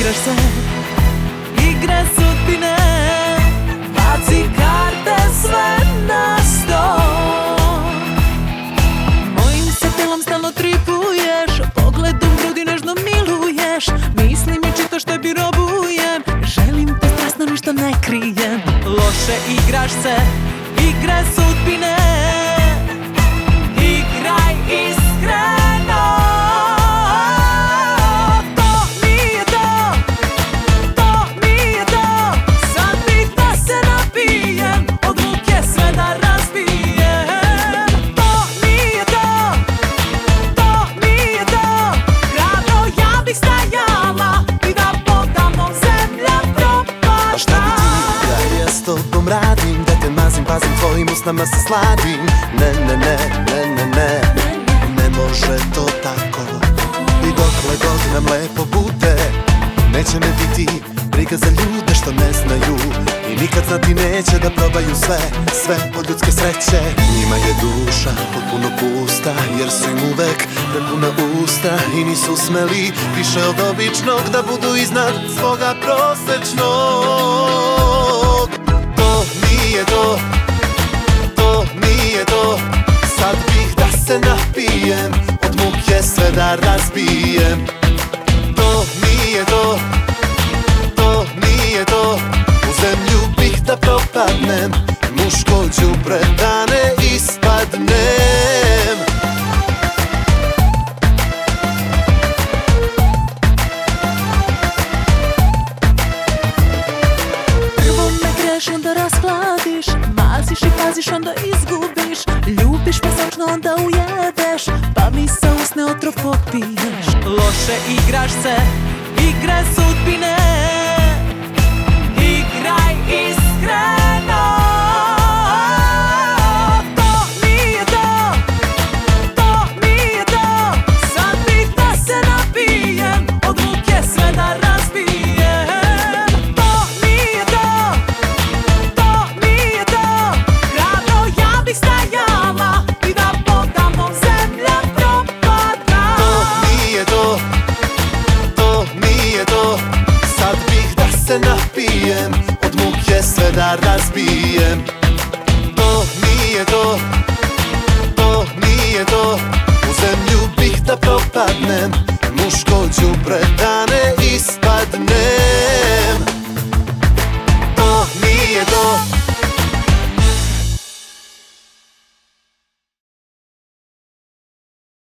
igraš se igre sudbine, baci karte sve na sto. Mojim se telom stalno tripuješ, pogledom grudi nežno miluješ. Misli mi čitaš, tebi robujem, želim te strasno, ništa ne krijem. Loše igraš se igre sudbine, igraj iskreno. To nije to, to nije to. Sad bih da se napijem, od muke sve da razbijem. To nije to, to nije to. Hrabro ja bih stajala i da podamnom zemlja propada. A šta bi ti da ja s tobom radim, da te mazim, pazim, tvojim usnama se sladim. Ne, ne, ne, ne, ne, ne, ne može to tako. I dokle god nam lepo bude, neće me biti briga za ljude što ne znaju i nikad znati neće da probaju sve, sve od ljudske sreće. Njima je duša potpuno pusta, jer su im uvek prepuna usta i nisu smeli više od običnog da budu iznad svoga prosečnog. To nije to, to nije to. Sad bih da se napijem, od muke sve da razbijem. To nije to, to nije to. U zemlju bih da propadnem, muško đubre da ne ispadnem. Prvo me greš, onda rashladiš, maziš i paziš, onda izgubiš. Ljubiš me sočno, onda ujedeš, pa mi se usne otrov popiješ. Loše igraš se igre sudbine, igraj iskreno. To nije to, to nije to. Sad bih da se napijem, od muke sve da razbijem. To nije to, to nije to. Hrabro ja bih stajala i da podamnom zemlja propada. To nije to, to nije to. Sad bih da se napijem, od muke sve da razbijem. To nije to, to nije to. U zemlju bih da propadnem, muško đubre da